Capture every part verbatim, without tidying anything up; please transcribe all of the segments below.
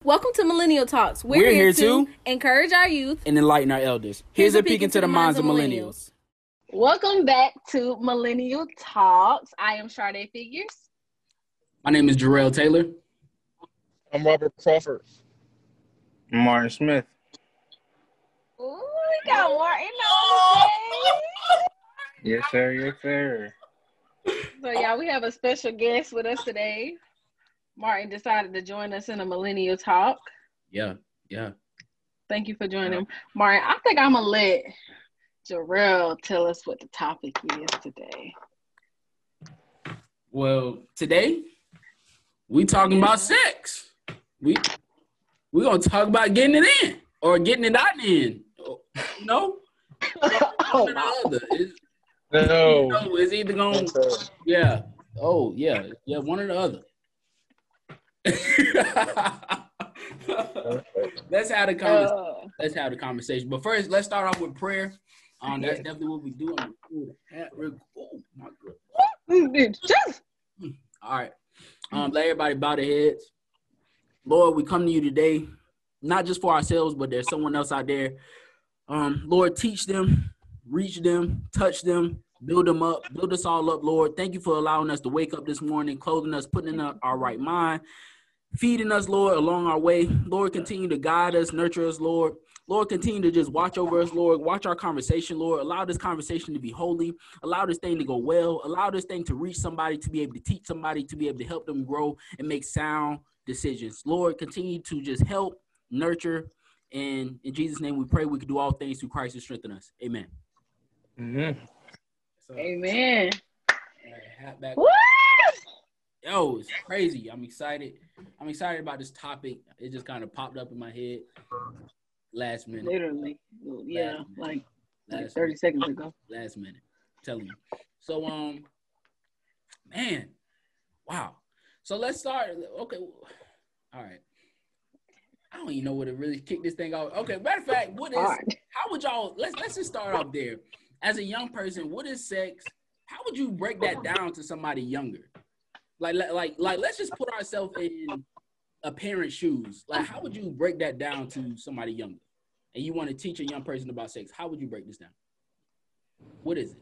Welcome to Millennial Talks. We're, We're here, here to to encourage our youth and enlighten our elders. Here's, Here's a peek into the minds of millennials. Welcome back to Millennial Talks. I am Sade Figures. My name is Jarrell Taylor. I'm Robert Crawford. I'm Martin Smith. Ooh, we got Martin on the Yes, sir. Yes, sir. So, y'all, we have a special guest with us today. Martin decided to join us in a Millennial Talk. Yeah, yeah. Thank you for joining, Martin. I think I'm going to let Jarrell tell us what the topic is today. Well, today, we talking yeah. about sex. We we going to talk about getting it in or getting it out in. You know? Oh, wow. It's, no. You know, it's either going to, yeah. Oh, yeah. Yeah, one or the other. let's have the conversation. Uh, let's have the conversation. But first, let's start off with prayer. Um, that's definitely what we do. Oh my goodness! All right. Um, let everybody bow their heads. Lord, we come to you today, not just for ourselves, but there's someone else out there. Um, Lord, teach them, reach them, touch them, build them up, build us all up, Lord. Thank you for allowing us to wake up this morning, clothing us, putting in our right mind, feeding us, Lord, along our way. Lord, continue to guide us, nurture us, Lord. Lord, continue to just watch over us, Lord. Watch our conversation, Lord. Allow this conversation to be holy. Allow this thing to go well. Allow this thing to reach somebody, to be able to teach somebody, to be able to help them grow and make sound decisions. Lord, continue to just help, nurture, and in Jesus' name we pray we can do all things through Christ who strengthen us. Amen. Mm-hmm. So, Amen. Hat back. Yo, it's crazy. I'm excited. I'm excited about this topic. It just kind of popped up in my head last minute. Literally. Yeah, last like, last like thirty minute. seconds ago. Last minute. I'm telling you. So, um, man, wow. So let's start. Okay. All right. I don't even know where to really kick this thing off. Okay, matter of fact, what is, how would y'all, let's, let's just start off there. As a young person, what is sex? How would you break that down to somebody younger? Like, like, like, let's just put ourselves in a parent's shoes. Like, how would you break that down to somebody younger? And you want to teach a young person about sex. How would you break this down? What is it?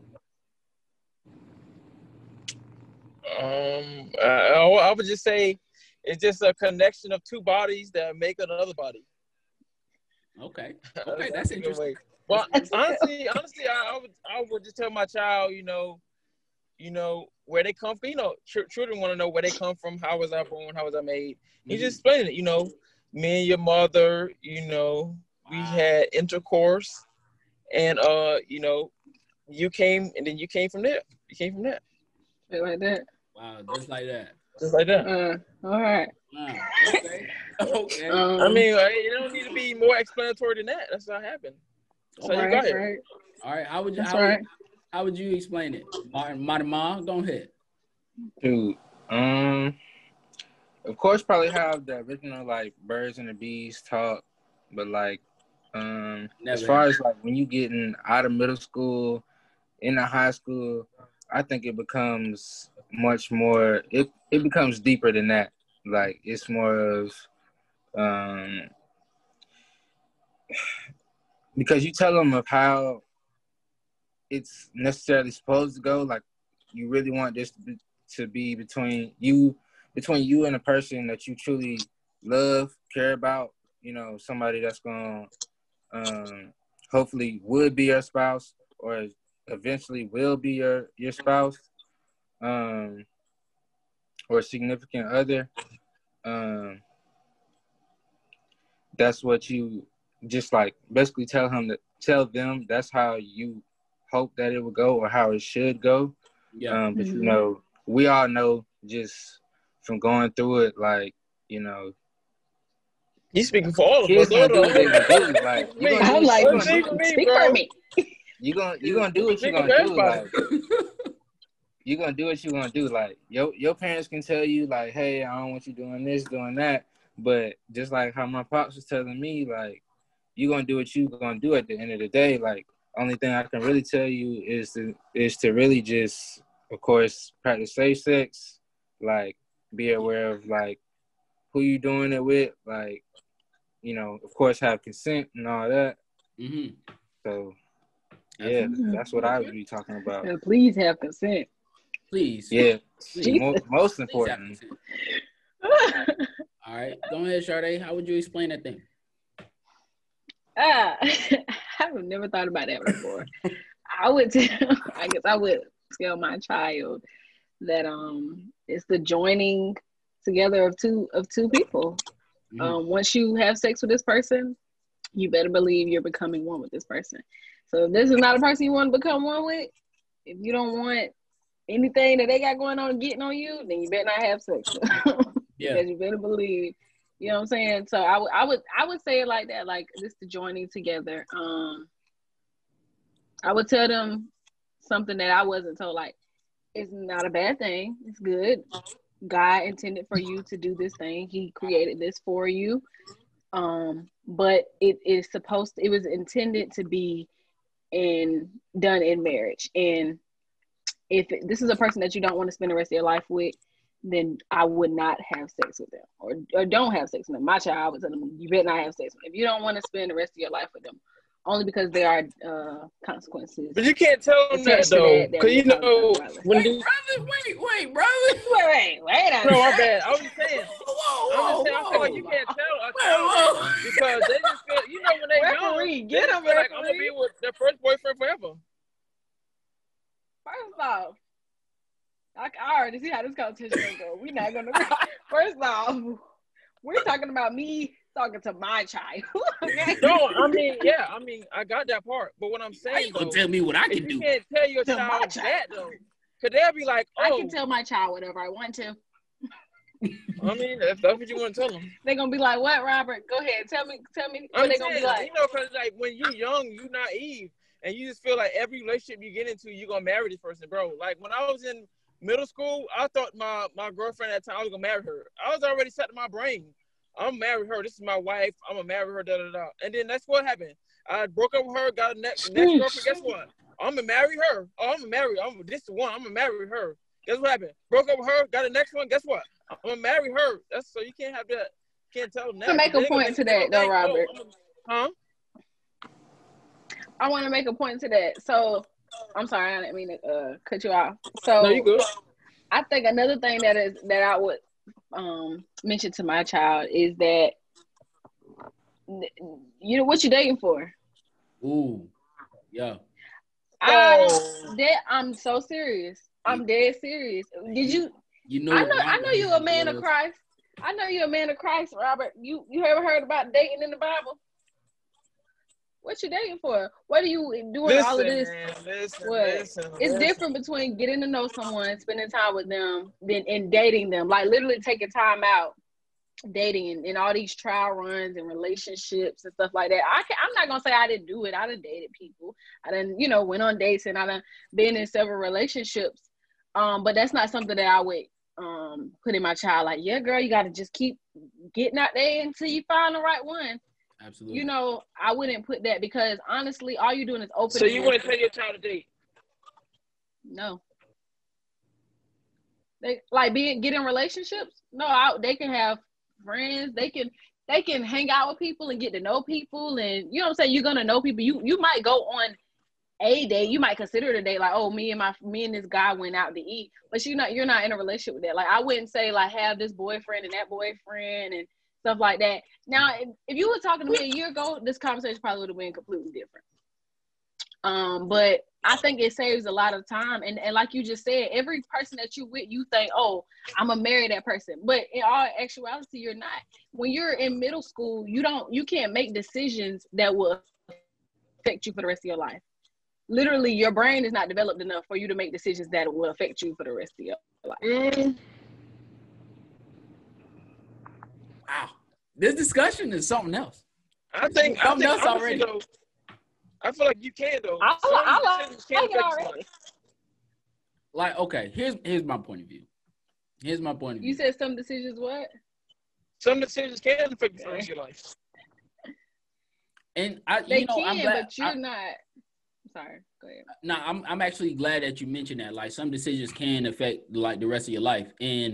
Um, uh, I would just say it's just a connection of two bodies that make another body. Okay. Okay, that's interesting. Well, honestly, honestly, I, I would, I would just tell my child, you know, you know, where they come from. You know, ch- children want to know where they come from. How was I born? How was I made? Mm-hmm. You just explain it. You know, me and your mother. You know, we had intercourse, and uh, you know, you came, and then you came from there. You came from there. Just like that. Wow, just like that. Just like that. Uh, all right. Wow. Okay. Okay. Um, I mean, it don't need to be more explanatory than that. That's what happened. So right, you go ahead. Right. All right. How would you? That's how, right. How would you explain it, Martin? Martin, Ma, go ahead. Dude, um, of course, probably have the original like birds and the bees talk, but like, um, Never as far as like when you getting out of middle school, into high school, I think it becomes much more. It it becomes deeper than that. Like it's more of, um, because you tell them of how it's necessarily supposed to go. Like you really want this to be, to be between you, between you and a person that you truly love, care about. You know, somebody that's gonna um, hopefully would be your spouse or eventually will be your your spouse um, or significant other. Um, that's what you just like basically tell him that tell them that's how you hope that it would go or how it should go. Yeah. Um, but you know, we all know just from going through it, like, you know, he's speaking for all of kids us. gonna do what they gonna do. Like, you gonna I'm do, like, you gonna speak, do, me, speak for me. You gonna you gonna do what you gonna do. Like, you gonna do what you gonna do. Like, your your parents can tell you like, hey, I don't want you doing this, doing that. But just like how my pops was telling me, like, you gonna do what you gonna do at the end of the day. Like, only thing I can really tell you is to is to really just, of course, practice safe sex. Like, be aware of like who you doing it with. Like, you know, of course, have consent and all that. Mm-hmm. So, yeah, mm-hmm. that's what I would be talking about. And please have consent. Please. Yeah. Please. Mo- most important. All right. Go ahead, Sade. How would you explain that thing? Uh, I've never thought about that before. I would tell, I guess I would tell my child that um it's the joining together of two of two people. Mm-hmm. Um, once you have sex with this person, you better believe you're becoming one with this person. So if this is not a person you want to become one with, if you don't want anything that they got going on getting on you, then you better not have sex. Yeah. Because you better believe, you know what I'm saying? So I would I would I would say it like that, like this the joining together. Um I would tell them something that I wasn't told, like, it's not a bad thing. It's good. God intended for you to do this thing. He created this for you. Um, but it is supposed to, it was intended to be in done in marriage. And if it, this is a person that you don't want to spend the rest of your life with, then I would not have sex with them, or or don't have sex with them. My child, I would tell them, you better not have sex with them. If you don't want to spend the rest of your life with them, only because there are uh, consequences. But you can't tell them that, though, because you know when wait, these... brother, wait, wait, brother, wait, wait, wait. No, my bad. I was saying, whoa, whoa, I'm just saying, whoa. I feel like you can't tell a child because they just feel, you know, when they referee, young, get they them feel like I'm gonna be with their first boyfriend forever. First off, I, I already see how this conversation gonna go. We're not gonna. First off, we're talking about me talking to my child. Okay? No, I mean, yeah, I mean, I got that part. But what I'm saying, How you though, gonna tell me what I can you do? You can't tell your child, child that though, because they'll be like, "Oh, I can tell my child whatever I want to." I mean, if that's what you want to tell them, they're gonna be like, "What, Robert? Go ahead, tell me, tell me." What they gonna be like? You know, because like when you're young, you naive, and you just feel like every relationship you get into, you're gonna marry this person, bro. Like when I was in middle school, I thought my my girlfriend at the time I was gonna marry her. I was already set in my brain, I'm gonna marry her. This is my wife. I'm gonna marry her. Da da da. And then that's what happened. I broke up with her. Got a next next girlfriend. Guess what? I'm gonna marry her. Oh, I'm gonna marry. I'm this the one. I'm gonna marry her. Guess what happened? Broke up with her. Got the next one. Guess what? I'm gonna marry her. That's so you can't have that. Can't tell them that. To make a point to that though, Robert. Huh? I want to make a point to that. So I'm sorry, I didn't mean to uh, cut you off. So no, you good. I think another thing that is that I would um mention to my child is that you know what you dating for. Ooh, yeah. I that I'm so serious. I'm dead serious. Did you? You know, I know. I know you're a man of Christ. I know you're a man of Christ, Robert. You you ever heard about dating in the Bible? What you dating for? What are you doing listen, all of this? Man, listen, what? Listen, it's listen. different between getting to know someone, spending time with them, than and dating them. Like literally taking time out, dating and, and all these trial runs and relationships and stuff like that. I can, I'm not gonna say I didn't do it. I done dated people. I done, you know, went on dates and I done been in several relationships. Um, but that's not something that I would um put in my child. Like, yeah, girl, you gotta just keep getting out there until you find the right one. Absolutely. You know, I wouldn't put that because honestly, all you're doing is opening. So you wouldn't tell your child to date? No. They like being get in relationships. No, I, they can have friends. They can they can hang out with people and get to know people, and you know what I'm saying. You're gonna know people. You you might go on a date. You might consider it a date, like, oh, me and my me and this guy went out to eat, but you're not you're not in a relationship with that. Like I wouldn't say like have this boyfriend and that boyfriend and stuff like that. Now, if, if you were talking to me a year ago, this conversation probably would have been completely different. Um, but I think it saves a lot of time. And, and like you just said, every person that you with, you think, oh, I'm gonna marry that person. But in all actuality, you're not. When you're in middle school, you don't, you can't make decisions that will affect you for the rest of your life. Literally, your brain is not developed enough for you to make decisions that will affect you for the rest of your life. Mm. Wow, this discussion is something else. I think something I think, else already. Though, I feel like you can though. I, I, I like it already. Like, okay, here's here's my point of view. Here's my point of view. You said some decisions what? Some decisions can affect the rest of your life. And I, they you know, can, I'm glad, but you're I, not. Sorry, go ahead. No, I'm I'm actually glad that you mentioned that. Like some decisions can affect like the rest of your life, and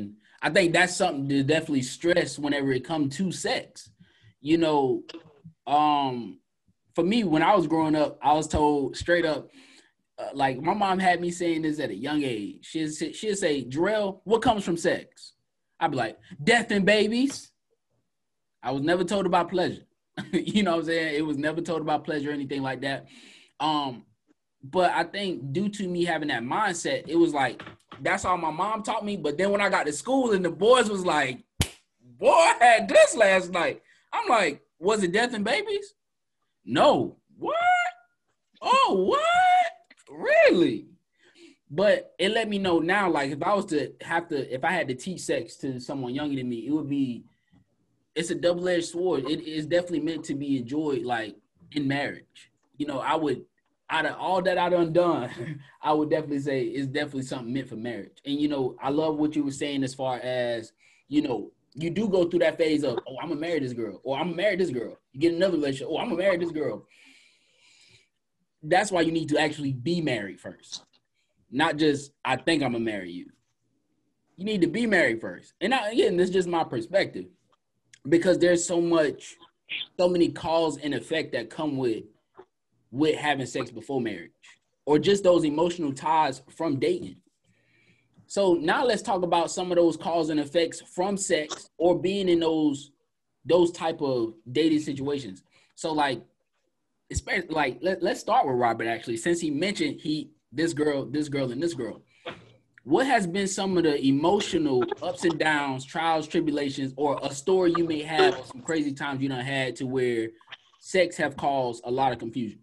I think that's something to definitely stress whenever it comes to sex. You know, um, for me, when I was growing up, I was told straight up, uh, like my mom had me saying this at a young age. She'd say, she'd say, Jarrell, what comes from sex? I'd be like, death and babies. I was never told about pleasure. You know what I'm saying? It was never told about pleasure or anything like that. Um, but I think due to me having that mindset, it was like, that's all my mom taught me. But then when I got to school and the boys was like, boy, I had this last night. I'm like, was it death and babies? No. What? Oh, what? Really? But it let me know now, like, if I was to have to, if I had to teach sex to someone younger than me, it would be, it's a double-edged sword. It is definitely meant to be enjoyed, like, in marriage. You know, I would, out of all that I done done, I would definitely say it's definitely something meant for marriage. And, you know, I love what you were saying as far as, you know, you do go through that phase of, oh, I'm going to marry this girl, or I'm going to marry this girl. You get another relationship, oh, I'm going to marry this girl. That's why you need to actually be married first. Not just, I think I'm going to marry you. You need to be married first. And I, again, this is just my perspective. Because there's so much, so many cause and effect that come with with having sex before marriage, or just those emotional ties from dating. So now let's talk about some of those cause and effects from sex or being in those those type of dating situations. So like, especially like let, let's start with Robert actually, since he mentioned he this girl, this girl, and this girl. What has been some of the emotional ups and downs, trials, tribulations, or a story you may have of some crazy times you done had to where sex have caused a lot of confusion?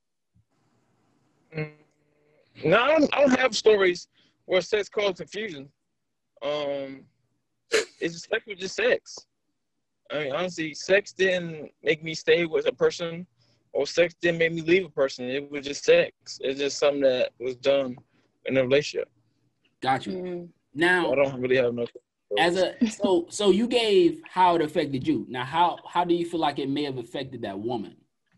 No, I don't, I don't have stories where sex caused confusion. Um, it's just sex was just sex. I mean, honestly, sex didn't make me stay with a person, or sex didn't make me leave a person. It was just sex. It's just something that was done in a relationship. Got you. Mm. Now, I don't really have no. As a so so you gave how it affected you. Now, how how do you feel like it may have affected that woman?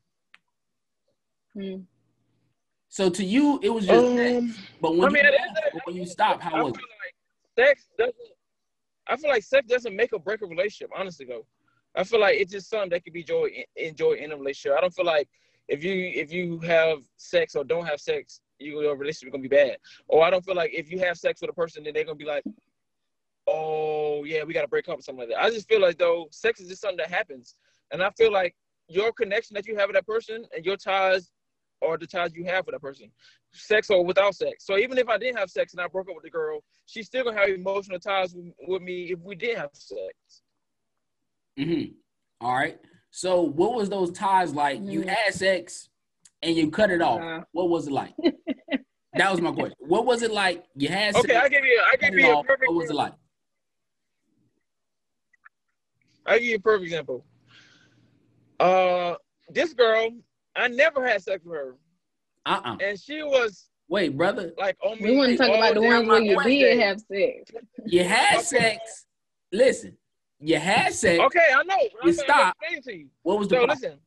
Mm. So to you, it was just um, sex. But when I mean, you left, when you stopped, how I was feel it? Like sex doesn't. I feel like sex doesn't make or break a relationship. Honestly, though, I feel like it's just something that can be enjoyed enjoy in a relationship. I don't feel like if you if you have sex or don't have sex, you, your relationship is gonna be bad. Or I don't feel like if you have sex with a person, then they're gonna be like, oh yeah, we gotta break up or something like that. I just feel like though, sex is just something that happens, and I feel like your connection that you have with that person and your ties or the ties you have with that person, sex or without sex. So even if I didn't have sex and I broke up with the girl, she's still gonna have emotional ties with, with me if we did have sex. Mm-hmm. All right. So what was those ties like? Mm-hmm. You had sex and you cut it off. Uh, what was it like? That was my question. What was it like? You had sex. Okay, I give you. I give you a perfect. What was it like? I give you a perfect example. Uh, this girl, I never had sex with her. Uh-uh. And she was. Wait, brother. Like on me. We want to talk about the ones where you did have sex. You had okay. sex. Listen, you had sex. Okay, I know. You I'm stopped. To you. What was the so problem? Listen.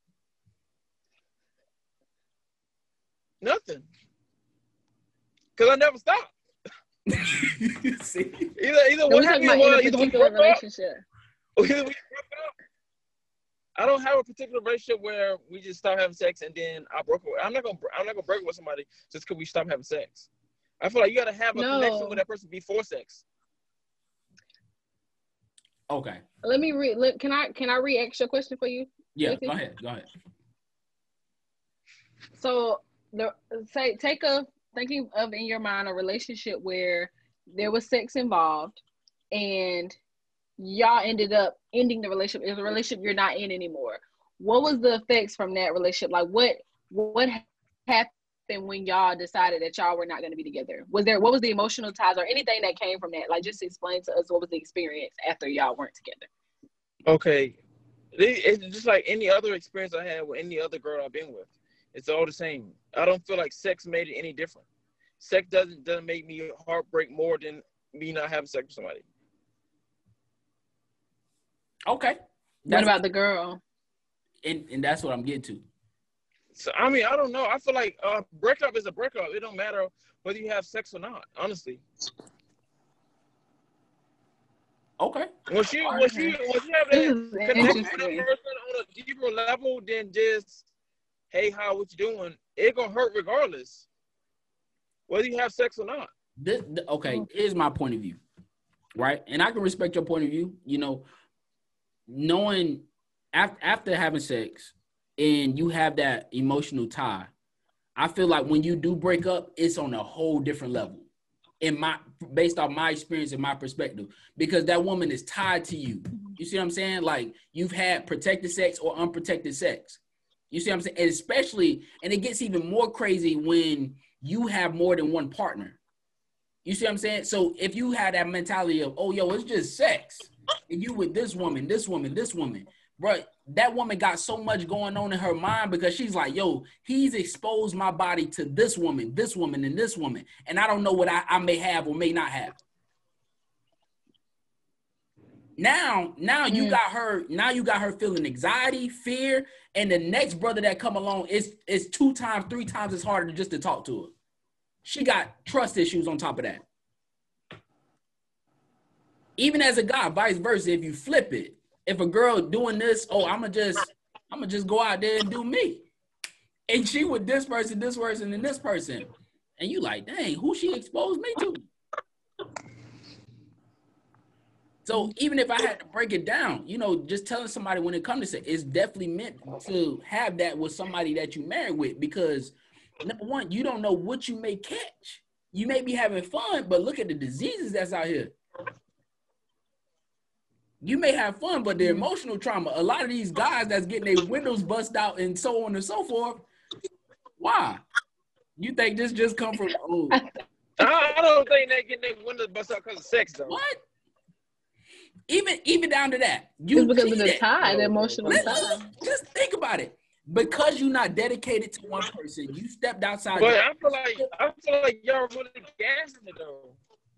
Nothing. Because I never stopped. See? Either either what happened was either we broke relationship. Up, either we broke up. I don't have a particular relationship where we just stop having sex and then I broke away. I'm not gonna I'm not gonna break up with somebody just because we stop having sex. I feel like you gotta have a no. connection with that person before sex. Okay. Let me read. Let, can I can I re-ask your question for you? Yeah. Lacey? Go ahead. Go ahead. So the say take a thinking of in your mind a relationship where there was sex involved and y'all ended up ending the relationship. It's a relationship you're not in anymore. What was the effects from that relationship? Like what what happened when y'all decided that y'all were not going to be together? Was there what was the emotional ties or anything that came from that? Like just explain to us what was the experience after y'all weren't together. Okay. It's just like any other experience I had with any other girl I've been with. It's all the same. I don't feel like sex made it any different. Sex doesn't doesn't make me heartbreak more than me not having sex with somebody. Okay. What about the girl? And and that's what I'm getting to. So I mean, I don't know. I feel like uh breakup is a breakup. It don't matter whether you have sex or not, honestly. Okay. Once you, once you, once you have that connection with that person on a deeper level than just, hey, how, what you doing? It gonna hurt regardless, whether you have sex or not. This, okay, here's my point of view, right? And I can respect your point of view. You know, knowing after after having sex and you have that emotional tie, I feel like when you do break up, it's on a whole different level. In my based off my experience and my perspective, because that woman is tied to you. You see what I'm saying? Like you've had protected sex or unprotected sex. You see what I'm saying? And especially, and it gets even more crazy when you have more than one partner. You see what I'm saying? So if you had that mentality of, oh, yo, it's just sex, and you with this woman, this woman, this woman, bro, that woman got so much going on in her mind because she's like, yo, he's exposed my body to this woman, this woman, and this woman. And I don't know what I, I may have or may not have. Now, now mm. you got her, now you got her feeling anxiety, fear, and the next brother that come along is is two times, three times as harder just to talk to her. She got trust issues on top of that. Even as a guy, vice versa, if you flip it, if a girl doing this, oh, I'ma just, I'ma just go out there and do me. And she with this person, this person, and this person. And you like, dang, who she exposed me to? So even if I had to break it down, you know, just telling somebody when it comes to sex, it's definitely meant to have that with somebody that you married with, because number one, you don't know what you may catch. You may be having fun, but look at the diseases that's out here. You may have fun, but the emotional trauma, a lot of these guys that's getting their windows bust out and so on and so forth, why? You think this just come from, oh. I don't think they getting their windows bust out because of sex, though. What? Even even down to that. You it's because cheated. Of the tie, the emotional Let's, tie. Just think about it. Because you're not dedicated to one person, you stepped outside. But I feel like I feel like y'all really gassing it though.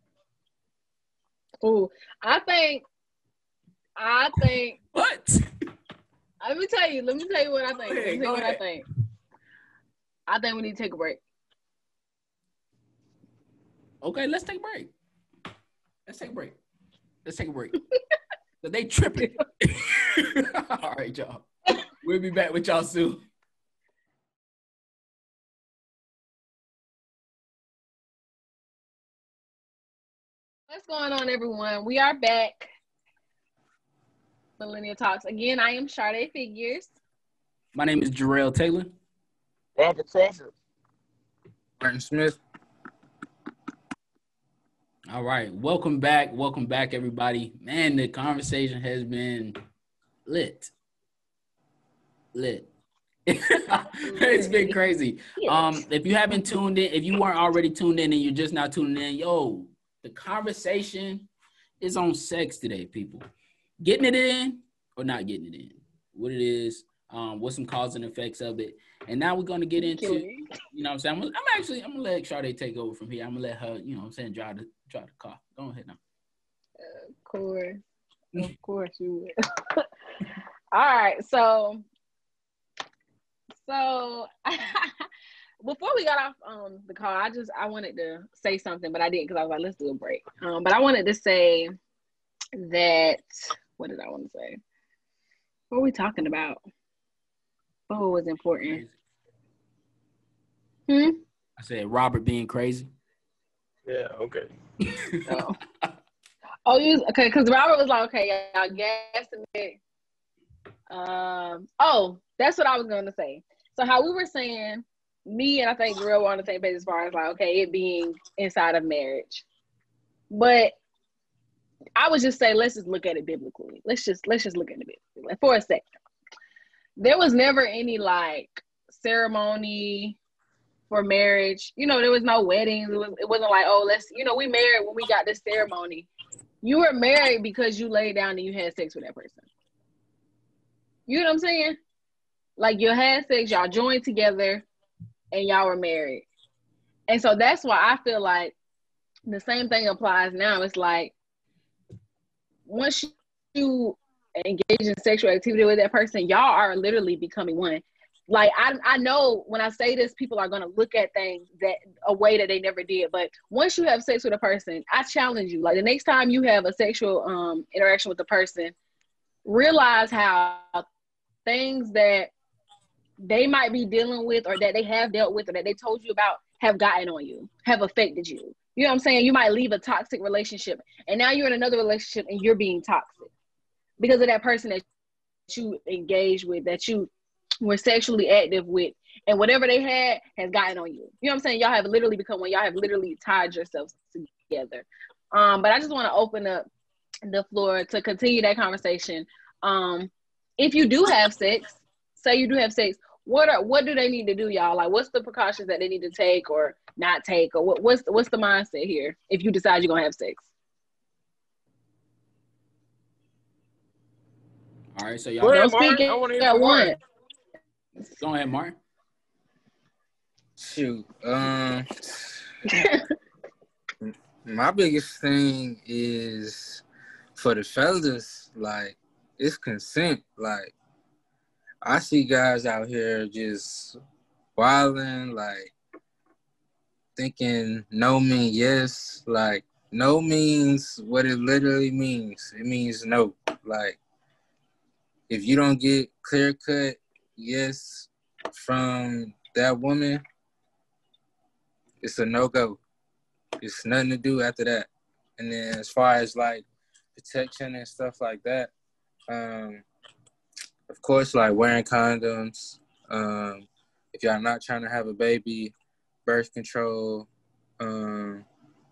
Oh, I think I think what? Let me tell you, let me tell you what I think. Ahead, let me tell you what ahead. I think. I think we need to take a break. Okay, let's take a break. Let's take a break. Let's take a break. So they tripping. All right, y'all. We'll be back with y'all soon. What's going on, everyone? We are back. Millennial Talks. Again, I am Sade Figures. My name is Jarrell Taylor. Robert Crawford. Martin Smith. All right. Welcome back. Welcome back, everybody. Man, the conversation has been lit. Lit. It's been crazy. Um, if you haven't tuned in, if you weren't already tuned in and you're just now tuning in, yo, the conversation is on sex today, people. Getting it in or not getting it in. What it is, um, what's some cause and effects of it. And now we're gonna get into, you know what I'm saying? I'm, I'm actually I'm gonna let Sade take over from here. I'm gonna let her, you know what I'm saying, drive the drive the car. Go ahead now. Uh, of course. Of course you will. All right, so So before we got off um, the call, I just I wanted to say something, but I didn't because I was like, let's do a break. Um, but I wanted to say that what did I want to say? What are we talking about? What was important? Hmm. I said Robert being crazy. Yeah. Okay. oh. oh, you okay? Because Robert was like, okay, y'all gassing it. Um. Oh, that's what I was going to say. So how we were saying, me and I think Jarrell were on the same page as far as like, okay, it being inside of marriage. But I would just say, let's just look at it biblically. Let's just let's just look at it biblically like, for a second. There was never any like ceremony for marriage. You know, there was no weddings. It, was, it wasn't like, oh, let's, you know, we married when we got this ceremony. You were married because you laid down and you had sex with that person. You know what I'm saying? Like you had sex, y'all joined together, and y'all were married. And so that's why I feel like the same thing applies now. It's like once you engage in sexual activity with that person, y'all are literally becoming one. like I I know when I say this, people are gonna look at things that a way that they never did. But once you have sex with a person, I challenge you. Like the next time you have a sexual um interaction with a person, realize how things that they might be dealing with or that they have dealt with or that they told you about have gotten on you, have affected you. You know what I'm saying? You might leave a toxic relationship and now you're in another relationship and you're being toxic because of that person that you engaged with, that you were sexually active with, and whatever they had has gotten on you. You know what I'm saying? Y'all have literally become one. Y'all have literally tied yourselves together. Um, but I just want to open up the floor to continue that conversation. Um, if you do have sex, say you do have sex, what are what do they need to do, y'all? Like, what's the precautions that they need to take or not take, or what, what's what's the mindset here if you decide you're gonna have sex? All right, so y'all Go ahead, don't speak I want to hear at from Martin. once. Go ahead, Martin. Shoot. Um, my biggest thing is for the fellas, like, it's consent. Like, I see guys out here just wilding, like, thinking no means yes. Like, no means what it literally means. It means no. Like, if you don't get clear-cut yes from that woman, it's a no-go. It's nothing to do after that. And then as far as, like, protection and stuff like that, um, of course, like, wearing condoms. Um, if y'all not trying to have a baby, birth control, um,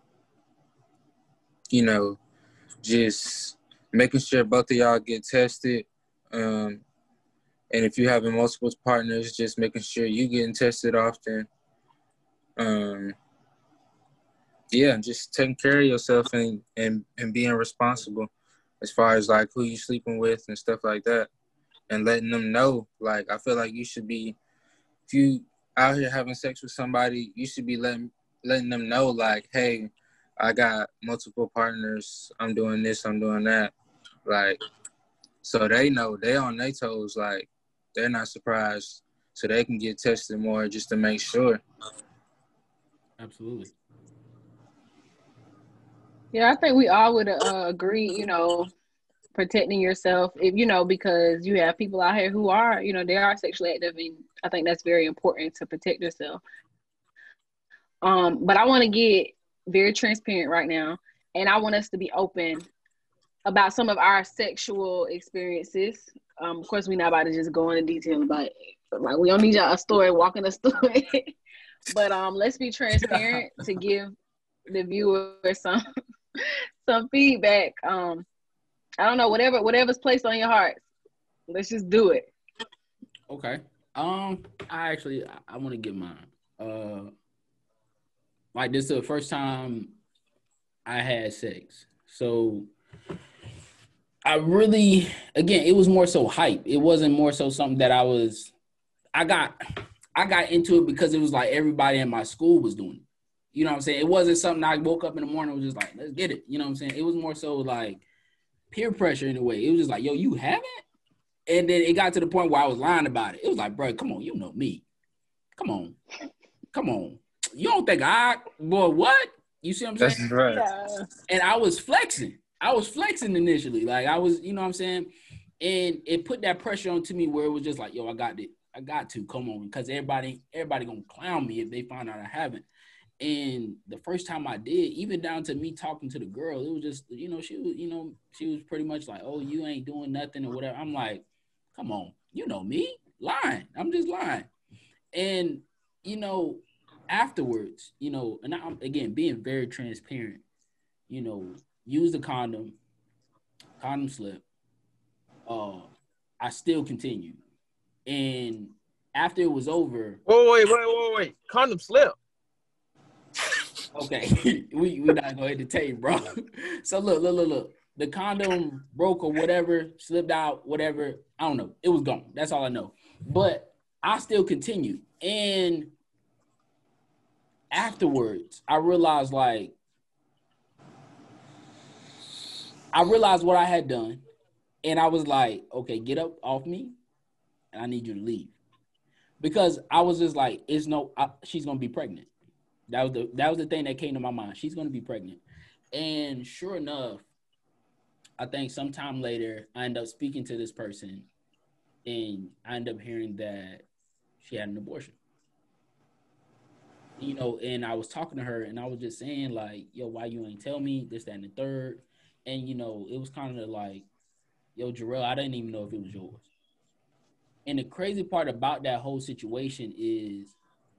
you know, just making sure both of y'all get tested. Um, and if you're having multiple partners, just making sure you getting tested often. Um, yeah, just taking care of yourself and, and, and being responsible as far as, like, who you sleeping with and stuff like that. And letting them know, like, I feel like you should be, if you out here having sex with somebody, you should be letting letting them know, like, hey, I got multiple partners. I'm doing this. I'm doing that. Like, so they know, they on their toes, like, they're not surprised, so they can get tested more just to make sure. Absolutely. Yeah, I think we all would uh, agree, you know, protecting yourself, if you know, because you have people out here who are, you know, they are sexually active, and I think that's very important to protect yourself. Um, but I want to get very transparent right now, and I want us to be open about some of our sexual experiences. Um, of course, we're not about to just go into detail about it. Like, we don't need y'all a story, walking a story. But um, let's be transparent to give the viewers some some feedback. Um, I don't know, whatever whatever's placed on your heart. Let's just do it. Okay. Um, I actually I, I want to get mine. Uh, like, this is the first time I had sex, so I really, again, it was more so hype. It wasn't more so something that I was. I got, I got into it because it was like everybody in my school was doing it. You know what I'm saying? It wasn't something I woke up in the morning and was just like, let's get it. You know what I'm saying? It was more so like peer pressure in a way. It was just like, yo, you haven't? And then it got to the point where I was lying about it. It was like, bro, come on, you know me. Come on. Come on. You don't think I, boy, what? You see what I'm saying? That's right. Yeah. And I was flexing. I was flexing initially. Like, I was, you know what I'm saying? And it put that pressure onto me where it was just like, yo, I got it. I got to, come on. Because everybody, everybody gonna clown me if they find out I haven't. And the first time I did, even down to me talking to the girl, it was just, you know, she was, you know, she was pretty much like, oh, you ain't doing nothing or whatever. I'm like, come on, you know me, lying. I'm just lying. And, you know, afterwards, you know, and I'm, again, being very transparent, you know, use the condom, condom slip. Uh, I still continued. And after it was over. Whoa, wait, wait, wait, wait. Condom slip. Okay, we we not gonna entertain, bro. So look, look, look, look. The condom broke or whatever, slipped out, whatever. I don't know. It was gone. That's all I know. But I still continued. And afterwards, I realized, like, I realized what I had done. And I was like, okay, get up off me. And I need you to leave. because I was just like, it's no, I, she's gonna be pregnant. That was the that was the thing that came to my mind. She's gonna be pregnant, and sure enough, I think sometime later I end up speaking to this person, and I end up hearing that she had an abortion. You know, and I was talking to her, and I was just saying like, yo, why you ain't tell me this, that, and the third, and you know, it was kind of like, yo, Jarrell, I didn't even know if it was yours. And the crazy part about that whole situation is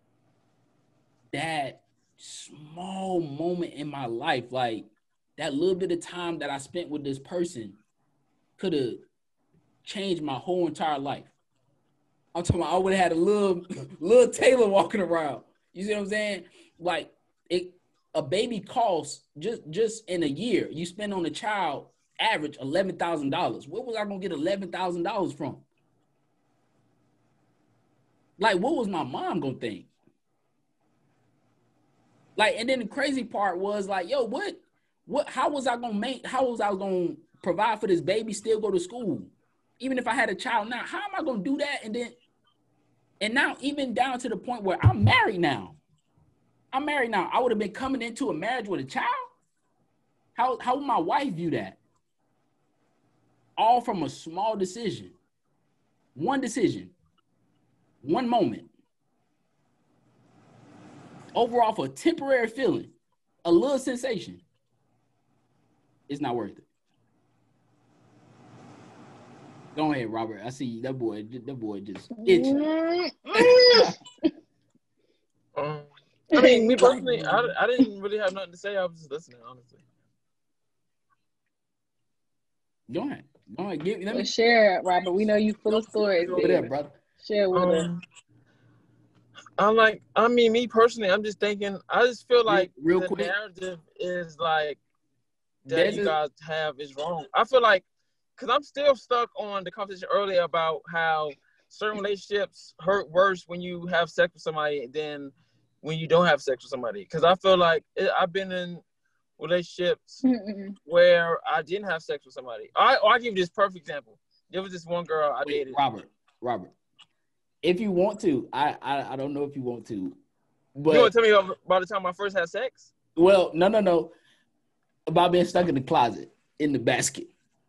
that small moment in my life, like that little bit of time that I spent with this person could have changed my whole entire life. I'm talking about I would have had a little, little Taylor walking around. You see what I'm saying? Like it, a baby costs just, just in a year, you spend on a child average eleven thousand dollars. Where was I going to get eleven thousand dollars from? Like, what was my mom going to think? Like, and then the crazy part was like, yo, what, what, how was I going to make, how was I going to provide for this baby, still go to school? Even if I had a child now, how am I going to do that? And then, and now even down to the point where I'm married now. I'm married now. I would have been coming into a marriage with a child. How, how would my wife view that? All from a small decision. One decision. One moment. Overall, for a temporary feeling, a little sensation, it's not worth it. Go ahead, Robert. I see that boy. That boy just itching. um, I mean, me personally, I, I didn't really have nothing to say. I was just listening, honestly. Go ahead. Go ahead. Give, let me well, share it, Robert. We know you full of stories. over there, brother. Share with us. Um, I'm like, I mean, me personally, I'm just thinking, I just feel like real, real the quick. narrative is like that There's you a- guys have is wrong. I feel like, because I'm still stuck on the conversation earlier about how certain relationships hurt worse when you have sex with somebody than when you don't have sex with somebody. Because I feel like it, I've been in relationships Mm-mm. where I didn't have sex with somebody. I, I'll give you this perfect example. There was this one girl I Wait, dated. Robert, Robert. If you want to, I, I I don't know if you want to, but You want to tell me about, about the time I first had sex? well, no, no, no. About being stuck in the closet in the basket.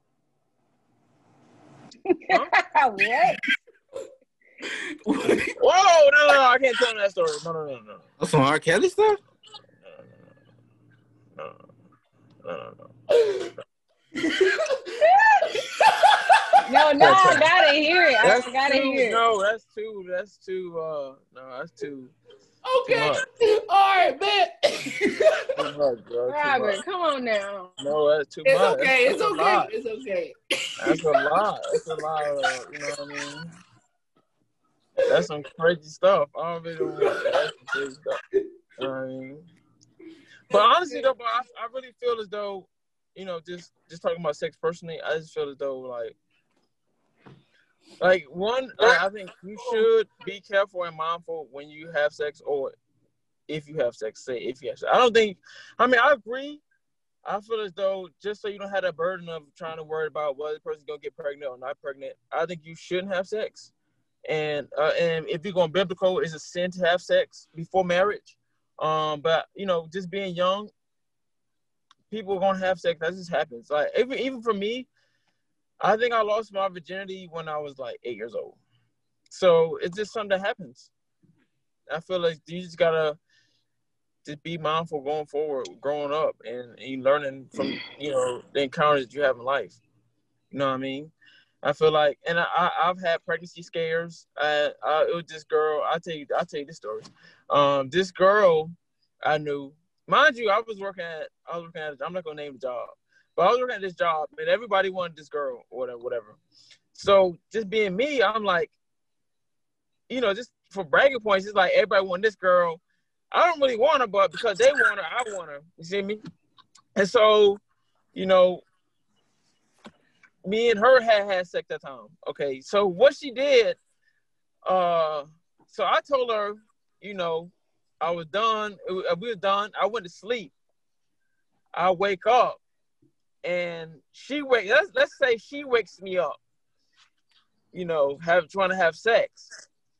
Huh? What? Whoa, no, no, no, I can't tell them that story. No, no, no, no. That's some R. Kelly stuff? No, no, no, no. no. No, no, I gotta hear it. I That's gotta too, hear it. No, that's too, that's too, uh, no, that's too, Okay. Too All right, man. too much, bro. Too Robert, much. come on now. No, that's too It's much. okay. That's, It's that's a okay. lot. It's okay. That's a lot. That's a lot of, you know what I mean? That's some crazy stuff. I don't really want that. That's some crazy stuff. You know what I mean? But honestly, though, but I, I really feel as though, you know, just just talking about sex personally, I just feel as though, like, like one, like, I think you should be careful and mindful when you have sex, or if you have sex. Say if you have sex. I don't think. I mean, I agree. I feel as though just so you don't have that burden of trying to worry about whether the person's gonna get pregnant or not pregnant, I think you shouldn't have sex. And uh, and if you're going biblical, it's a sin to have sex before marriage. Um, but you know, just being young, people are gonna have sex. That just happens. Like even even for me, I think I lost my virginity when I was like eight years old. So it's just something that happens. I feel like you just gotta just be mindful going forward, growing up, and, and learning from you know the encounters that you have in life. You know what I mean? I feel like, and I, I I've had pregnancy scares. I, I it was this girl. I tell you, I tell you this story. Um, this girl I knew, mind you, I was working at, I was working at, I'm not gonna name the job, but I was working at this job, and everybody wanted this girl or whatever, whatever. So just being me, I'm like, you know, just for bragging points, it's like everybody want this girl. I don't really want her, but because they want her, I want her. You see me? And so, you know, me and her had had sex that time. Okay, so what she did, uh, so I told her, you know, I was done. We were done. I went to sleep. I wake up, and she wake. Let's let's say she wakes me up. You know, have trying to have sex.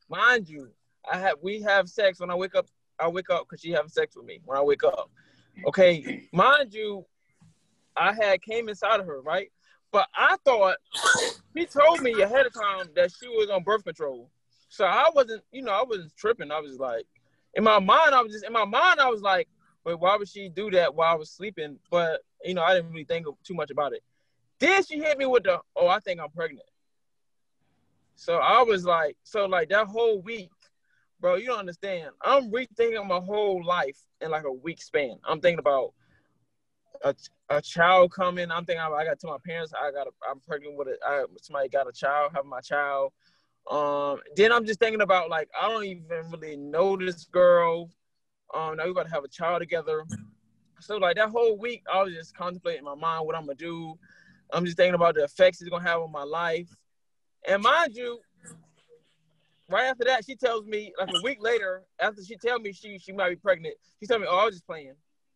mind you, I have we have sex when I wake up. I wake up because she having sex with me when I wake up. Okay, mind you, I had came inside of her, right? But I thought he told me ahead of time that she was on birth control. So I wasn't, you know, I wasn't tripping. I was like, in my mind, I was just, in my mind, I was like, wait, why would she do that while I was sleeping? But, you know, I didn't really think too much about it. Then she hit me with the, oh, I think I'm pregnant. So I was like, so like that whole week, bro, you don't understand. I'm rethinking my whole life in like a week span. I'm thinking about a, a child coming. I'm thinking I got to my parents. I got. A, I'm pregnant with a. I, somebody got a child. Having my child. Um. Then I'm just thinking about like I don't even really know this girl. Um. Now we about to have a child together. So like that whole week, I was just contemplating in my mind what I'm gonna do. I'm just thinking about the effects it's gonna have on my life. And mind you, right after that, she tells me like a week later. After she tell me she she might be pregnant, she told me, "Oh, I was just playing."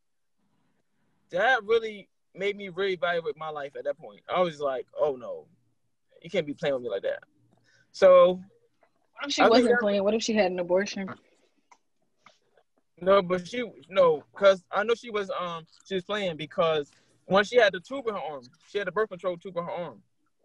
That really made me reevaluate my life at that point. I was like, oh no, you can't be playing with me like that. So what if she I wasn't playing? What if she had an abortion? No, but she no, because I know she was um she was playing because when she had the tube in her arm, she had the birth control tube in her arm.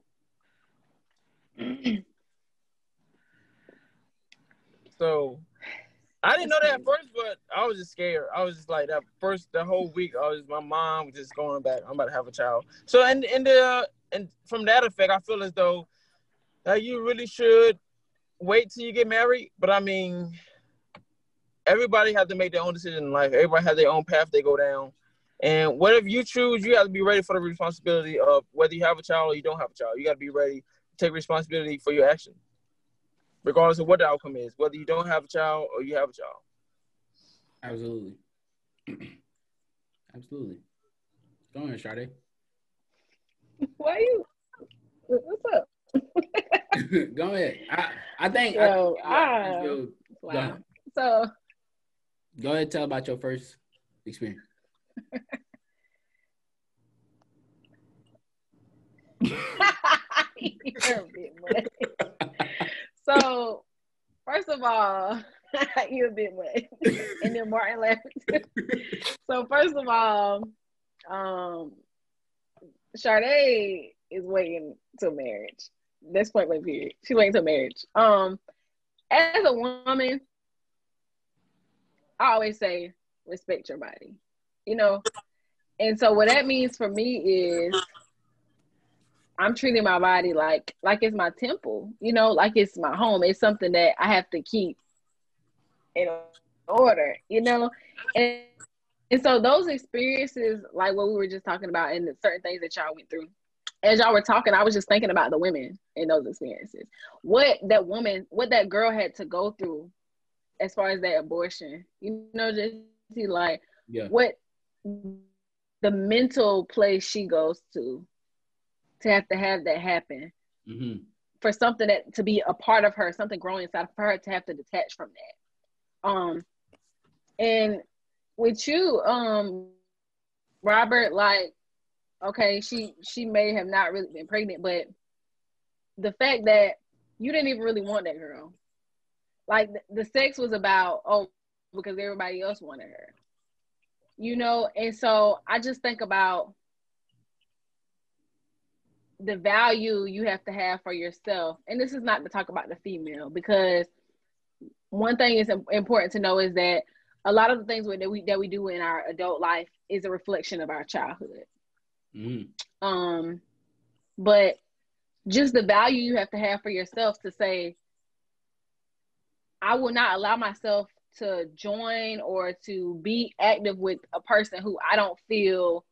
So I didn't know that at first, but I was just scared. I was just like that first, the whole week. I was my mom was just going back. I'm about to have a child. So and and the uh, and from that effect, I feel as though that you really should wait till you get married. But I mean, everybody has to make their own decision in life. Everybody has their own path they go down. And whatever you choose, you have to be ready for the responsibility of whether you have a child or you don't have a child. You got to be ready to take responsibility for your actions, regardless of what the outcome is, whether you don't have a child or you have a child. Absolutely. Absolutely. Go ahead, Sade. Why you? What's up? Go ahead. I, I think. Yo, I, I, I, yo, wow. Go ahead. So. Go ahead and tell about your first experience. You're a bit much. So, first of all, you're a bit much. And then Martin laughed. So, first of all, um, Sade is waiting till marriage. That's point blank period. She's waiting till marriage. Um, as a woman, I always say respect your body, you know? And so what that means for me is I'm treating my body like like it's my temple, you know, like it's my home. It's something that I have to keep in order, you know? And, and so those experiences, like what we were just talking about and the certain things that y'all went through, as y'all were talking, I was just thinking about the women in those experiences. What that woman, what that girl had to go through as far as that abortion, you know, just see like yeah. what the mental place she goes to to have to have that happen mm-hmm. for something that to be a part of her, something growing inside of her to have to detach from that. Um, and with you, um, Robert, like, okay, she she may have not really been pregnant, but the fact that you didn't even really want that girl, like the, the sex was about oh because everybody else wanted her, you know. And so I just think about the value you have to have for yourself. And this is not to talk about the female, because one thing is important to know is that a lot of the things that we that we do in our adult life is a reflection of our childhood. Mm. Um, but just the value you have to have for yourself to say, I will not allow myself to join or to be active with a person who I don't feel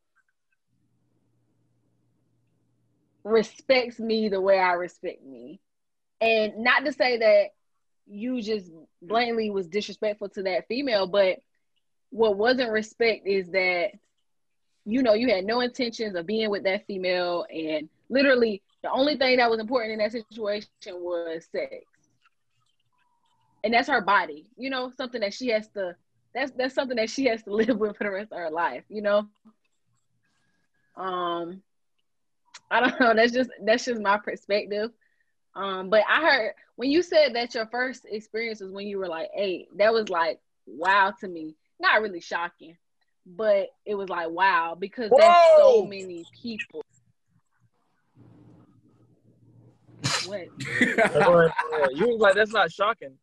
respects me the way I respect me. And not to say that you just blatantly was disrespectful to that female, but what wasn't respect is that, you know, you had no intentions of being with that female, and literally the only thing that was important in that situation was sex. And that's her body, you know, something that she has to, that's that's something that she has to live with for the rest of her life, you know? Um, I don't know, that's just, that's just my perspective. Um, but I heard when you said that your first experience was when you were like eight, that was like wow to me. Not really shocking, but it was like wow because Whoa! there's so many people. What? You was like, that's not shocking.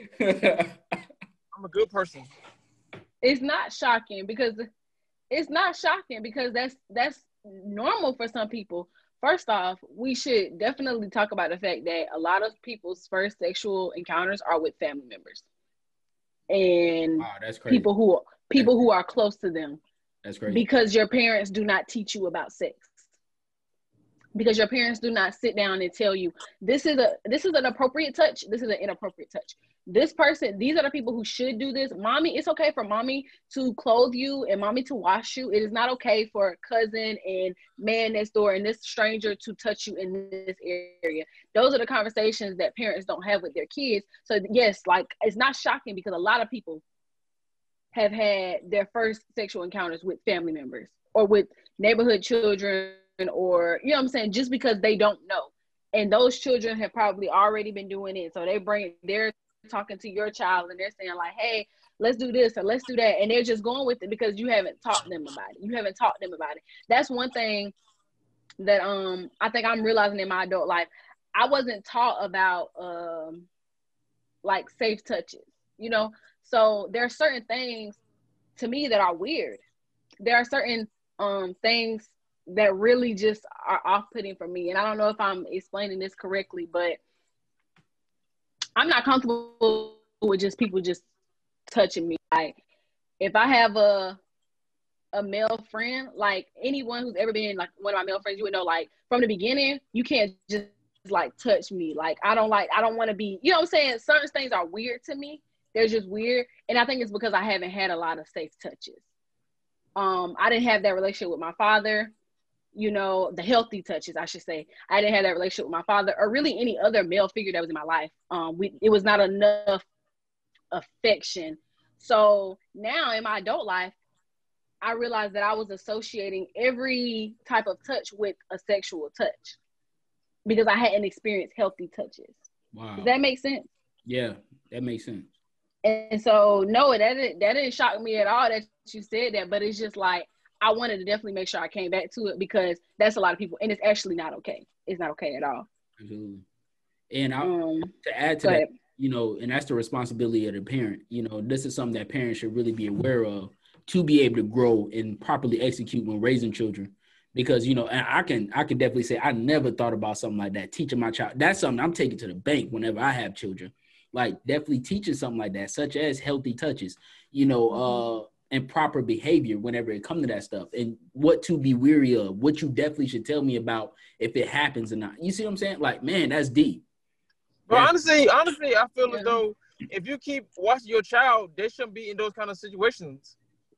I'm a good person. It's not shocking because it's not shocking because that's that's normal for some people. First off, we should definitely talk about the fact that a lot of people's first sexual encounters are with family members and wow, that's crazy. people who people who are close to them. That's crazy. Because your parents do not teach you about sex. Because your parents do not sit down and tell you this is a this is an appropriate touch, this is an inappropriate touch. This person, these are the people who should do this. Mommy, it's okay for mommy to clothe you and mommy to wash you. It is not okay for cousin and man next door and this stranger to touch you in this area. Those are the conversations that parents don't have with their kids. So yes, like it's not shocking because a lot of people have had their first sexual encounters with family members or with neighborhood children or, you know what I'm saying, just because they don't know. And those children have probably already been doing it. So they bring, they're talking to your child and they're saying like, hey, let's do this or let's do that. And they're just going with it because you haven't taught them about it. You haven't taught them about it. That's one thing that um I think I'm realizing in my adult life. I wasn't taught about um like safe touches, you know? So there are certain things to me that are weird. There are certain um things that really just are off-putting for me. And I don't know if I'm explaining this correctly, but I'm not comfortable with just people just touching me. Like if I have a a male friend, like anyone who's ever been like one of my male friends, you would know like from the beginning, you can't just like touch me. Like I don't like, I don't want to be, you know what I'm saying? Certain things are weird to me. They're just weird. And I think it's because I haven't had a lot of safe touches. Um, I didn't have that relationship with my father. You know, the healthy touches, I should say. I didn't have that relationship with my father or really any other male figure that was in my life. Um, we, it was not enough affection. So now in my adult life, I realized that I was associating every type of touch with a sexual touch because I hadn't experienced healthy touches. Wow. Does that make sense? Yeah, that makes sense. And so, no, that didn't, that didn't shock me at all that you said that, but it's just like, I wanted to definitely make sure I came back to it because that's a lot of people, and it's actually not okay. It's not okay at all. Absolutely. And I, um, to add to that, ahead. you know, and that's the responsibility of the parent. You know, this is something that parents should really be aware of to be able to grow and properly execute when raising children. Because, you know, and I can I can definitely say I never thought about something like that, teaching my child. That's something I'm taking to the bank whenever I have children. Like definitely teaching something like that, such as healthy touches, you know, mm-hmm. uh, and proper behavior whenever it comes to that stuff and what to be weary of, what you definitely should tell me about if it happens or not. You see what I'm saying? Like, man, that's deep. But that's- honestly, honestly, I feel yeah. as though if you keep watching your child, they shouldn't be in those kind of situations.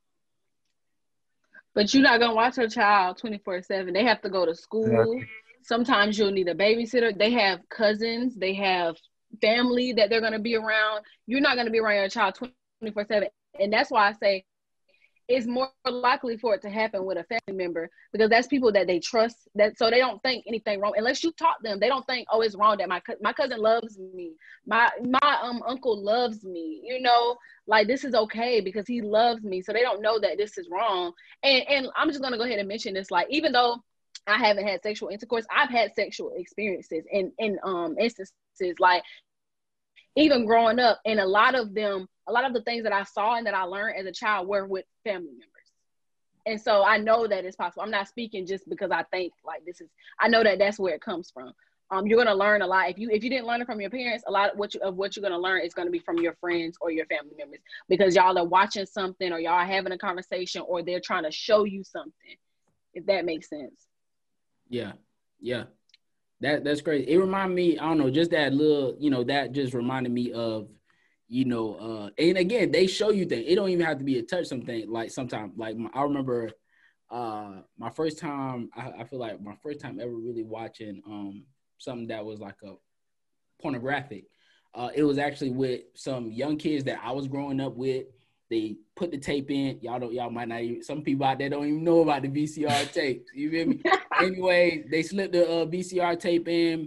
But you're not going to watch your child twenty-four seven. They have to go to school. Yeah. Sometimes you'll need a babysitter. They have cousins. They have family that they're going to be around. You're not going to be around your child twenty-four seven. And that's why I say it's more likely for it to happen with a family member because that's people that they trust, that so they don't think anything wrong unless you taught them. They don't think, oh, it's wrong that my my cousin loves me, my my um uncle loves me, you know, like this is okay because he loves me. So they don't know that this is wrong. And and I'm just gonna go ahead and mention this, like even though I haven't had sexual intercourse, I've had sexual experiences in in um instances like even growing up, and a lot of them, a lot of the things that I saw and that I learned as a child were with family members. And so I know that it's possible. I'm not speaking just because I think like this is, I know that that's where it comes from. Um, you're going to learn a lot. If you, if you didn't learn it from your parents, a lot of what, you, of what you're going to learn is going to be from your friends or your family members because y'all are watching something or y'all are having a conversation or they're trying to show you something, if that makes sense. Yeah. Yeah. That that's great. It reminded me, I don't know, just that little, you know, that just reminded me of, you know, uh, and again, they show you things. It don't even have to be a touch something. Like sometimes, like my, I remember uh, my first time, I, I feel like my first time ever really watching um, something that was like a pornographic. Uh, it was actually with some young kids that I was growing up with. They put the tape in. Y'all don't, y'all might not even, some people out there don't even know about the V C R tapes. You feel me? Anyway, they slipped the uh, V C R tape in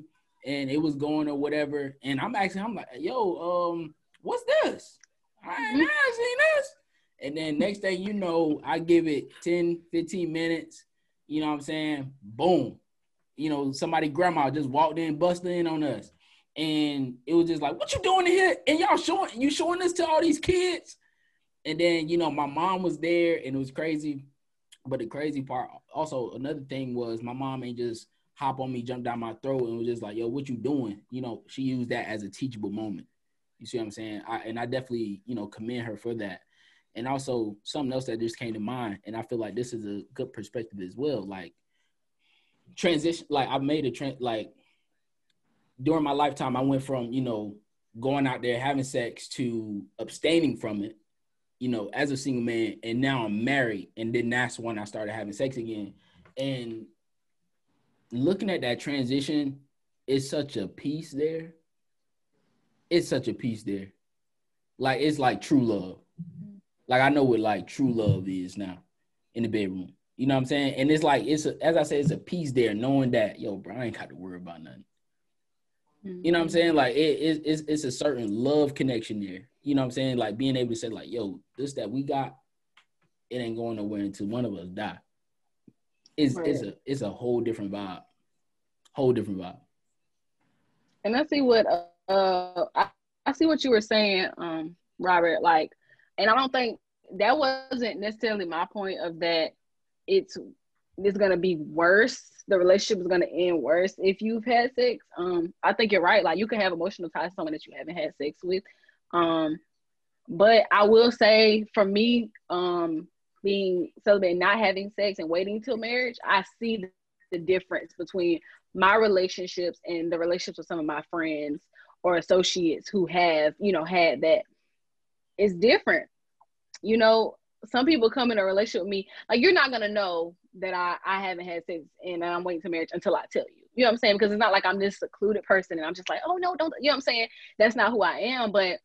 and it was going or whatever. And I'm asking, I'm like, yo, um, what's this? I ain't mm-hmm. seen this. And then next thing you know, I give it ten, fifteen minutes. You know what I'm saying? Boom. You know, somebody grandma just walked in, busted in on us. And it was just like, what you doing in here? And y'all showing, you showing this to all these kids? And then, you know, my mom was there and it was crazy. But the crazy part, also another thing was my mom ain't just hop on me, jump down my throat and was just like, yo, what you doing? You know, she used that as a teachable moment. You see what I'm saying? I, and I definitely, you know, commend her for that. And also something else that just came to mind. And I feel like this is a good perspective as well. Like transition, like I made a trend, like during my lifetime, I went from, you know, going out there, having sex to abstaining from it, you know, as a single man. And now I'm married. And then that's when I started having sex again. And looking at that transition, it's such a peace there. It's such a peace there. Like, it's like true love. Like, I know what, like, true love is now in the bedroom. You know what I'm saying? And it's like, it's a, as I said, it's a peace there, knowing that, yo, bro, I ain't got to worry about nothing. Mm-hmm. You know what I'm saying? Like, it, it, it's, it's a certain love connection there. You know what I'm saying? Like, being able to say, like, yo, this that we got, it ain't going nowhere until one of us die. It's, right. it's, a, it's a whole different vibe. Whole different vibe. And I see what, uh, I, I see what you were saying, um, Robert, like, and I don't think that wasn't necessarily my point of that it's it's going to be worse. The relationship is going to end worse if you've had sex. Um, I think you're right. Like, you can have emotional ties to someone that you haven't had sex with. Um, but I will say for me, um, being celibate and not having sex and waiting till marriage, I see the, the difference between my relationships and the relationships with some of my friends or associates who have, you know, had that. It's different. You know, some people come in a relationship with me, like, you're not going to know that I, I haven't had sex and I'm waiting to marriage until I tell you. You know what I'm saying? Because it's not like I'm this secluded person and I'm just like, oh, no, don't. You know what I'm saying? That's not who I am. But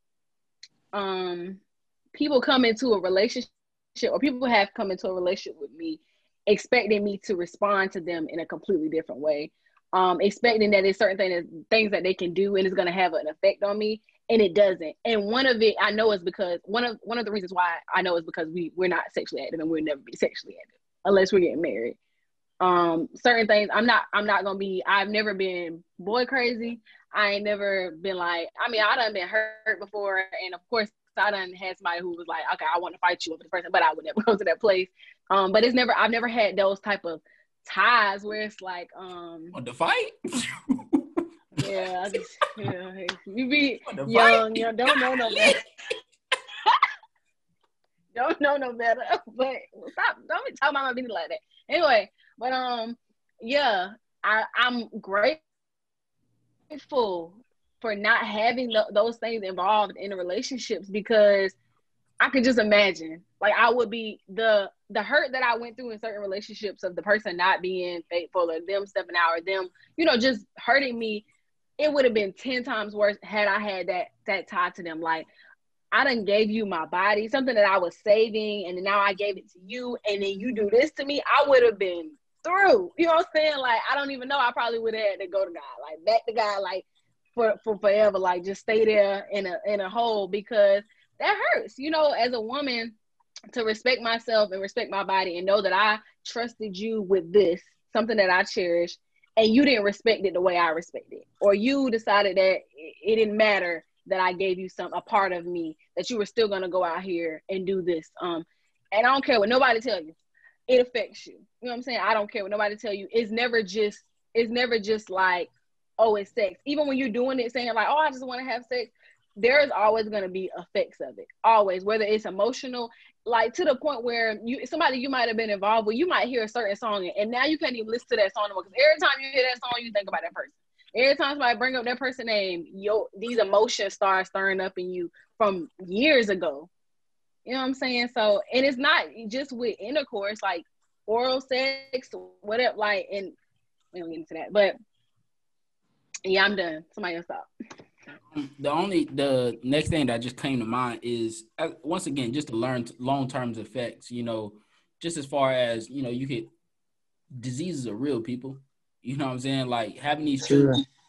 um, people come into a relationship, or people have come into a relationship with me expecting me to respond to them in a completely different way. Um, expecting that there's certain things, things that they can do and it's going to have an effect on me. And it doesn't. And one of it I know is because one of one of the reasons why I know is because we we're not sexually active and we'll never be sexually active unless we're getting married. Um, certain things I'm not I'm not gonna be. I've never been boy crazy. I ain't never been like. I mean, I done been hurt before, and of course I done had somebody who was like, okay, I want to fight you over the person, but I would never go to that place. Um, but it's never. I've never had those type of ties where it's like um. Want to fight? Yeah, I just, yeah, you be young, you know, don't know no better. Don't know no better, but stop, don't be talking about my business like that. Anyway, but um, yeah, I, I'm grateful for not having lo- those things involved in the relationships, because I could just imagine, like, I would be the the hurt that I went through in certain relationships of the person not being faithful or them stepping out or them, you know, just hurting me. It would have been ten times worse had I had that that tie to them. Like, I done gave you my body, something that I was saving, and now I gave it to you, and then you do this to me. I would have been through. You know what I'm saying? Like, I don't even know. I probably would have had to go to God, like back to God, like for, for forever, like just stay there in a in a hole, because that hurts. You know, as a woman, to respect myself and respect my body and know that I trusted you with this, something that I cherish, and you didn't respect it the way I respect it, or you decided that it didn't matter that I gave you some a part of me, that you were still gonna go out here and do this. Um, and I don't care what nobody tell you, it affects you. You know what I'm saying? I don't care what nobody tell you. It's never just it's never just like, oh, it's sex. Even when you're doing it, saying like, oh, I just want to have sex, there is always gonna be effects of it. Always, whether it's emotional, like to the point where you somebody you might have been involved with, you might hear a certain song and now you can't even listen to that song anymore, because every time you hear that song, you think about that person. Every time somebody bring up that person's name, yo, these emotions start stirring up in you from years ago. You know what I'm saying? So, and it's not just with intercourse, like oral sex, whatever, like, and we don't get into that, but yeah, I'm done. Somebody else stop. The only, the next thing that just came to mind is, uh, once again, just to learn long-term effects, you know, just as far as, you know, you could, diseases are real, people. You know what I'm saying? Like, having these Sure. children,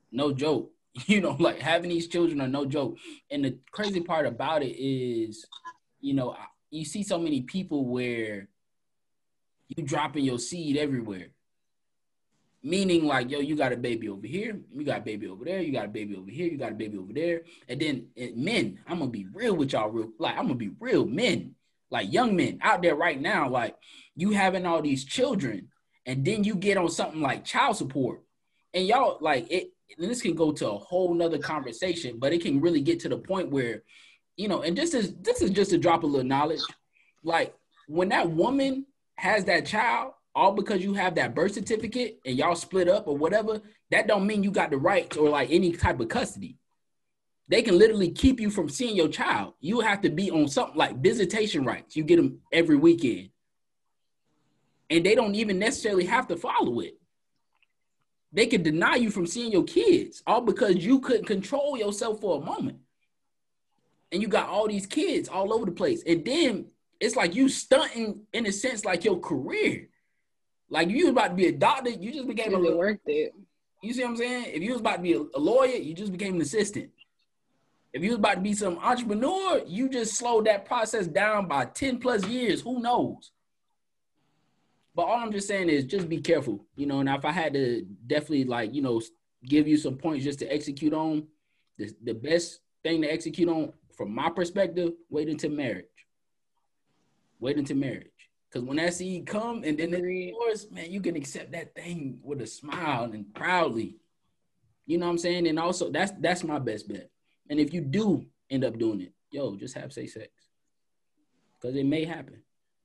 no joke. You know, like having these children are no joke. And the crazy part about it is, you know, you see so many people where you dropping your seed everywhere. Meaning like, yo, you got a baby over here, you got a baby over there, you got a baby over here, you got a baby over there. And then and men, I'm going to be real with y'all, real like, I'm going to be real men, like young men out there right now, like you having all these children, and then you get on something like child support. And y'all, like, it, and this can go to a whole nother conversation, but it can really get to the point where, you know, and this is this is just to drop a little knowledge. Like when that woman has that child, all because you have that birth certificate and y'all split up or whatever, that don't mean you got the rights or like any type of custody. They can literally keep you from seeing your child. You have to be on something like visitation rights. You get them every weekend. And they don't even necessarily have to follow it. They could deny you from seeing your kids, all because you couldn't control yourself for a moment. And you got all these kids all over the place. And then it's like you stunting, in a sense, like your career. Like you was about to be a doctor, you just became a little worked it. You see what I'm saying? If you was about to be a, a lawyer, you just became an assistant. If you was about to be some entrepreneur, you just slowed that process down by ten plus years. Who knows? But all I'm just saying is just be careful, you know, and if I had to definitely like, you know, give you some points just to execute on, the, the best thing to execute on from my perspective, wait until marriage. Wait until marriage. Because when that seed come and then it's yours, man, you can accept that thing with a smile and proudly. You know what I'm saying? And also, that's that's my best bet. And if you do end up doing it, yo, just have safe sex. Because it may happen.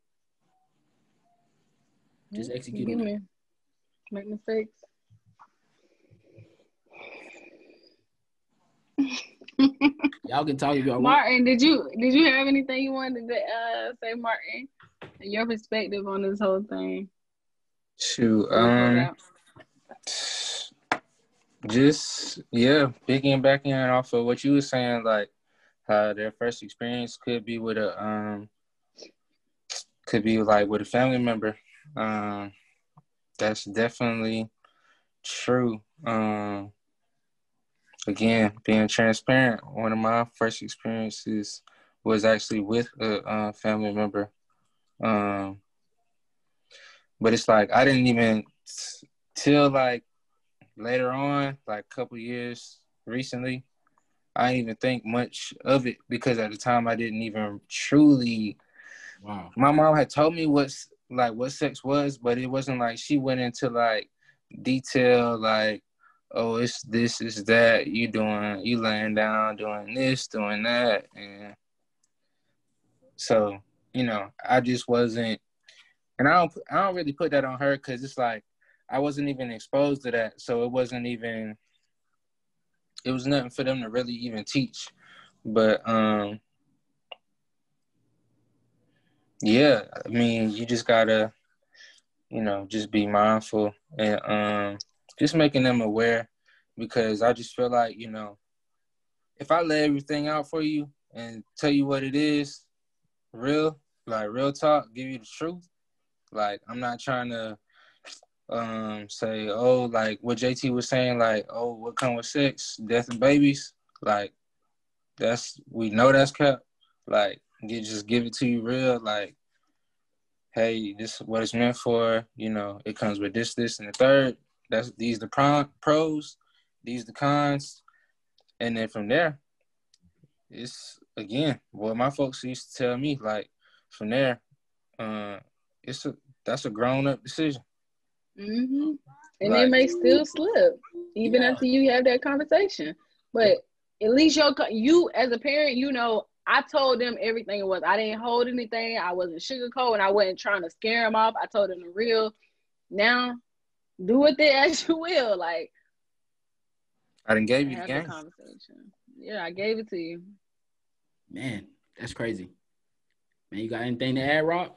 Just execute on it. Make mistakes. Y'all can talk if y'all want. Martin, did you did you have anything you wanted to uh, say, Martin? Your perspective on this whole thing. Shoot, um, just yeah, piggybacking off of what you were saying, like how their first experience could be with a um, could be like with a family member. Um, that's definitely true. Um, again, being transparent, one of my first experiences was actually with a uh, family member. Um, but it's like I didn't even till like later on, like a couple years recently, I didn't even think much of it because at the time I didn't even truly. Wow. My mom had told me what's like what sex was, but it wasn't like she went into like detail, like, oh, it's this, it's that, you doing, you laying down, doing this, doing that, and so. You know, I just wasn't, and I don't, I don't really put that on her because it's like I wasn't even exposed to that, so it wasn't even, it was nothing for them to really even teach. But um, yeah, I mean, you just gotta, you know, just be mindful and um, just making them aware because I just feel like, you know, if I lay everything out for you and tell you what it is, real. Like, real talk, give you the truth. Like, I'm not trying to um, say, oh, like what J T was saying, like, oh, what come with sex? Death and babies. Like, that's, we know that's kept. Like, get, just give it to you real. Like, hey, this is what it's meant for. You know, it comes with this, this, and the third. That's, these the pro- pros. These the cons. And then from there, it's, again, what my folks used to tell me, like, from there, uh, it's a that's a grown up decision. Mm-hmm. And like, it may still slip even yeah. after you have that conversation. But at least your you as a parent, you know, I told them everything it was. I didn't hold anything. I wasn't sugarcoat, and I wasn't trying to scare them off. I told them the real. Now, do with it as you will. Like, I done gave you the game. Conversation. Yeah, I gave it to you. Man, that's crazy. Man, you got anything to add, Rob?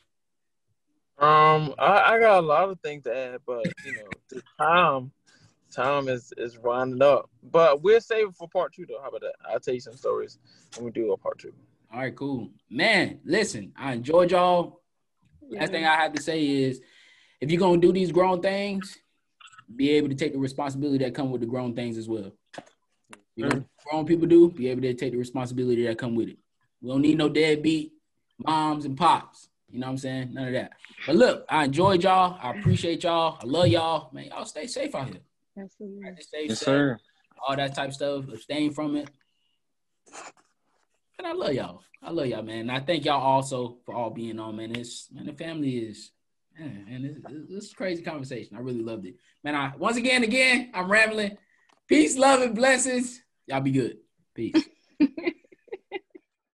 Um, I, I got a lot of things to add, but you know, the time, time is is winding up. But we'll save it for part two, though. How about that? I'll tell you some stories when we do a part two. All right, cool, man. Listen, I enjoyed y'all. Yeah. Last thing I have to say is, if you're gonna do these grown things, be able to take the responsibility that come with the grown things as well. You know, grown people do, be able to take the responsibility that come with it. We don't need no deadbeat moms and pops. You know what I'm saying? None of that. But look, I enjoyed y'all. I appreciate y'all. I love y'all. Man, y'all stay safe out here. Absolutely. Stay Yes, safe, sir. all that type of stuff. Abstain from it. And I love y'all. I love y'all, man. And I thank y'all also for all being on, man. It's, man, the family is, man, and it's, it's a crazy conversation. I really loved it. Man, I once again, again, I'm rambling. Peace, love, and blessings. Y'all be good. Peace.